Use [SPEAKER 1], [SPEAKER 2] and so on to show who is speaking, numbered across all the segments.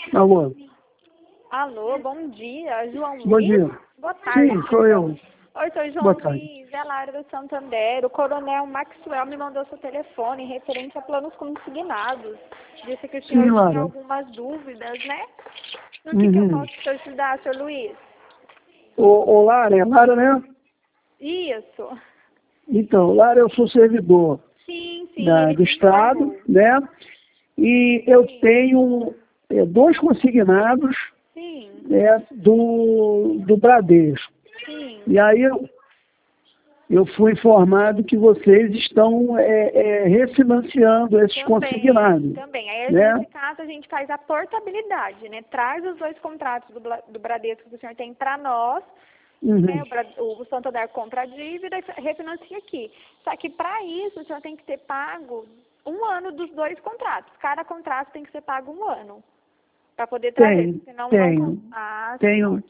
[SPEAKER 1] Alô?
[SPEAKER 2] Alô, bom dia, João Luiz?
[SPEAKER 1] Bom dia.
[SPEAKER 2] Boa tarde.
[SPEAKER 1] Sim, sou eu.
[SPEAKER 2] Oi, sou João
[SPEAKER 1] Boa tarde.
[SPEAKER 2] Luiz, é Lara do Santander. O coronel Maxwell me mandou seu telefone referente a planos consignados. Disse que o senhor
[SPEAKER 1] Sim,
[SPEAKER 2] tinha
[SPEAKER 1] Lara.
[SPEAKER 2] algumas dúvidas, né? No que eu posso te ajudar, senhor Luiz?
[SPEAKER 1] Ô, Lara, é Lara, né?
[SPEAKER 2] Isso.
[SPEAKER 1] Então, Lara, eu sou servidor
[SPEAKER 2] Sim, ele
[SPEAKER 1] do
[SPEAKER 2] me
[SPEAKER 1] Estado,
[SPEAKER 2] informou.
[SPEAKER 1] né? E eu tenho dois consignados
[SPEAKER 2] Sim,
[SPEAKER 1] do Bradesco.
[SPEAKER 2] sim.
[SPEAKER 1] E aí eu fui informado que vocês estão refinanciando esses consignados.
[SPEAKER 2] Também. Aí,
[SPEAKER 1] Né?
[SPEAKER 2] nesse caso, a gente faz a portabilidade, né? Traz os dois contratos do Bradesco que o senhor tem para nós, né? O Santander compra a dívida e refinancia aqui. Só que, para isso, o senhor tem que ter pago 1 ano dos dois contratos. Cada contrato tem que ser pago 1 ano para poder trazer. Senão
[SPEAKER 1] Tenho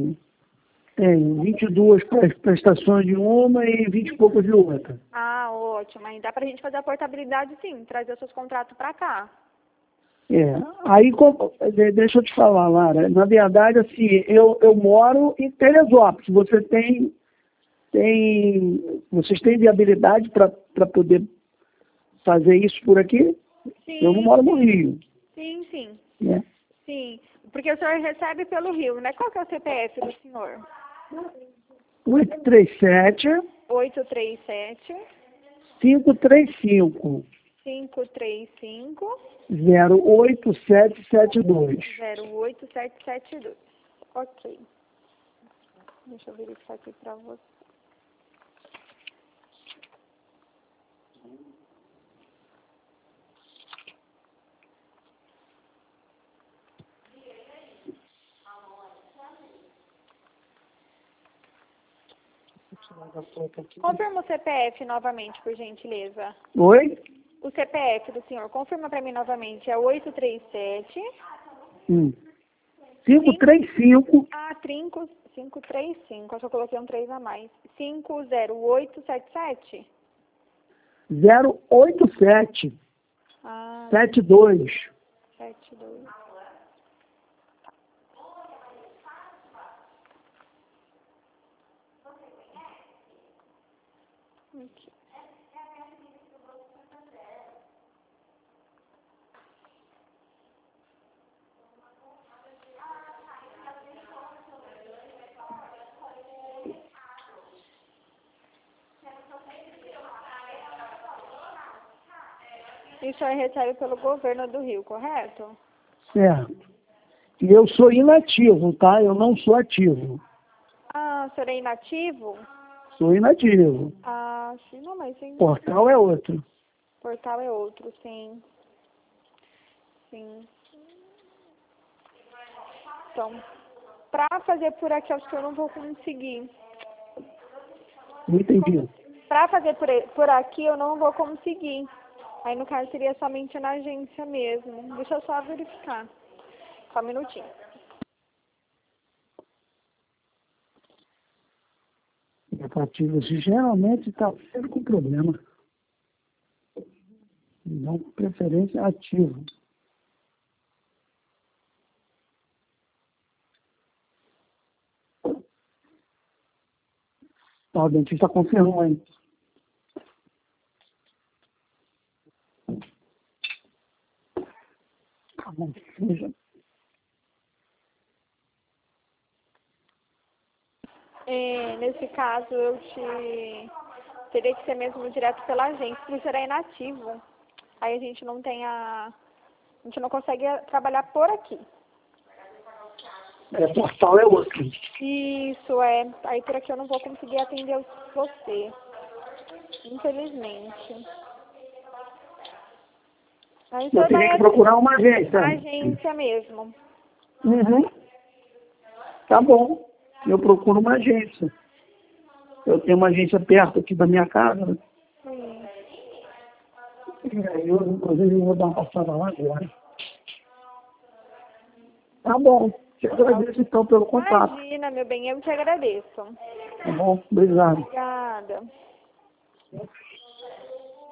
[SPEAKER 1] 22 prestações de uma e 20 e poucas de outra.
[SPEAKER 2] Ah, ótimo. Aí dá pra gente fazer a portabilidade, sim. Trazer os seus contratos para cá.
[SPEAKER 1] Aí, deixa eu te falar, Lara, na verdade, assim, eu moro em Teresópolis. Vocês têm viabilidade para poder fazer isso por aqui?
[SPEAKER 2] Sim,
[SPEAKER 1] Eu não moro no Rio.
[SPEAKER 2] Sim.
[SPEAKER 1] Né?
[SPEAKER 2] Sim, porque o senhor recebe pelo Rio, né? Qual que é o CPF do senhor?
[SPEAKER 1] 837
[SPEAKER 2] 837
[SPEAKER 1] 535
[SPEAKER 2] 535
[SPEAKER 1] 08772.
[SPEAKER 2] 08772. Ok. Deixa eu verificar aqui pra você. Confirma o CPF novamente, por gentileza.
[SPEAKER 1] Oi?
[SPEAKER 2] O CPF do senhor, confirma para mim novamente. É 837
[SPEAKER 1] 535
[SPEAKER 2] 535. Acho que eu coloquei um 3 a mais. 50877.
[SPEAKER 1] 087 72.
[SPEAKER 2] 72. Aqui. E o senhor recebe pelo governo do Rio, correto?
[SPEAKER 1] Certo. E eu sou inativo, tá? Eu não sou ativo.
[SPEAKER 2] Ah, o senhor é inativo?
[SPEAKER 1] Sou inativo.
[SPEAKER 2] Ah, sim, não, mas sim.
[SPEAKER 1] Portal é outro.
[SPEAKER 2] Portal é outro, sim. Sim. Então, pra fazer por aqui, acho que eu não vou conseguir.
[SPEAKER 1] Não entendi.
[SPEAKER 2] Pra fazer por aqui, eu não vou conseguir. Aí, no caso, seria somente na agência mesmo. Deixa eu só verificar. Só um minutinho.
[SPEAKER 1] Ativo geralmente está sempre com problema. Não preferência ativo. Tá, o dentista confirmou, hein? Tá bom, veja.
[SPEAKER 2] Nesse caso, teria que ser mesmo direto pela agência, porque será inativo. Aí a gente não consegue trabalhar por aqui.
[SPEAKER 1] Portal é outro.
[SPEAKER 2] Isso, é. Aí por aqui eu não vou conseguir atender você. Infelizmente. Aí
[SPEAKER 1] Eu teria que procurar uma agência.
[SPEAKER 2] A agência mesmo.
[SPEAKER 1] Tá bom. Eu procuro uma agência. Eu tenho uma agência perto aqui da minha casa. Né?
[SPEAKER 2] Sim.
[SPEAKER 1] Eu, inclusive, vou dar uma passada lá agora. Tá bom. Te agradeço, então, pelo contato.
[SPEAKER 2] Imagina, meu bem, eu te agradeço.
[SPEAKER 1] Tá bom? Obrigado.
[SPEAKER 2] Obrigada.